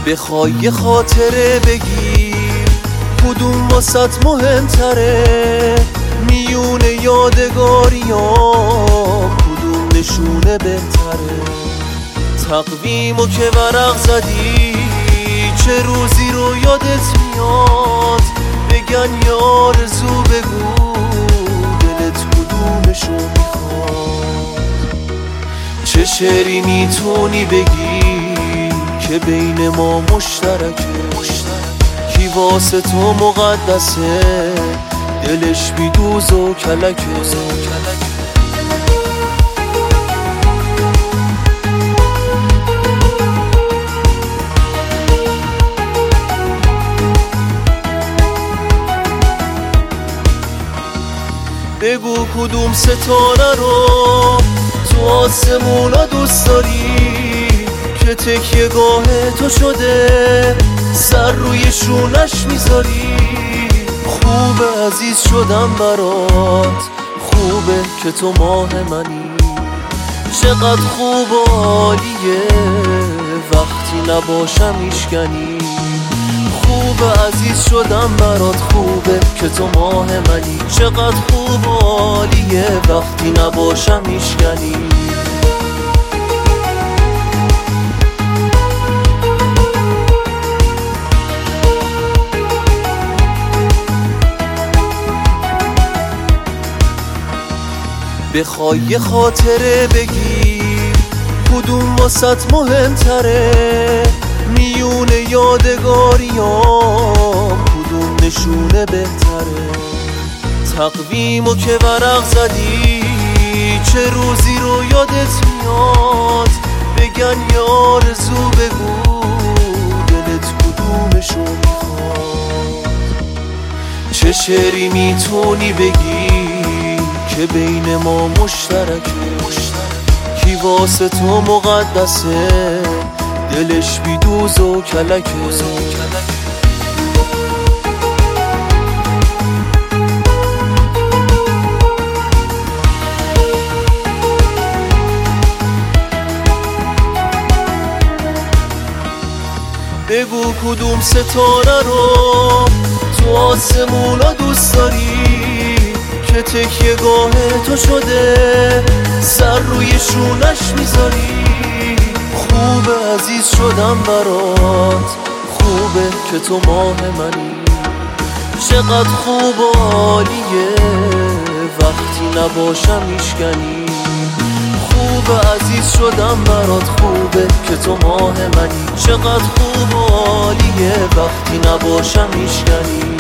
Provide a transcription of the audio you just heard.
بخوای یه خاطره بگی کدوم واسط مهمتره، میون یادگاریام کدوم نشونه بهتره. تقویمو که ورق زدی چه روزی رو یادت میاد، بگن یه آرزو بگو دلت کدومشو میخواد. چه شعری میتونی بگی که بین ما مشترکه، کی واسه تو مقدسه دلش بیدوز و کلکه. بگو کدوم ستاره رو تو آسمونا دوست داری که تکیه گاه تو شده سر روی شونش میذاری. خوبه عزیز شدم برات، خوبه که تو ماه منی، چقدر خوب و عالیه وقتی نباشم میشکنی. خوبه عزیز شدم برات، خوبه که تو ماه منی، چقدر خوب و عالیه وقتی نباشم میشکنی. بخوای یه خاطره بگی کدوم واسط مهمتره، میون یادگاریام کدوم نشونه بهتره. تقویمو که ورق زدی چه روزی رو یادت میاد، بگن یه آرزو بگو دلت کدومشو میخواد. چه شعری میتونی بگی که بین ما مشترکه، کی واسه تو مقدسه دلش بیدوز و کلکه. بگو کدوم ستاره رو تو آسمونا دوست داری که تکیه گاه تو شده سر روی شونش میذاری. خوبه عزیز شدم برات، خوبه که تو ماه منی، چقدر خوب و عالیه وقتی نباشم میشکنی. خوبه عزیز شدم برات، خوبه که تو ماه منی، چقدر خوب و عالیه وقتی نباشم میشکنی.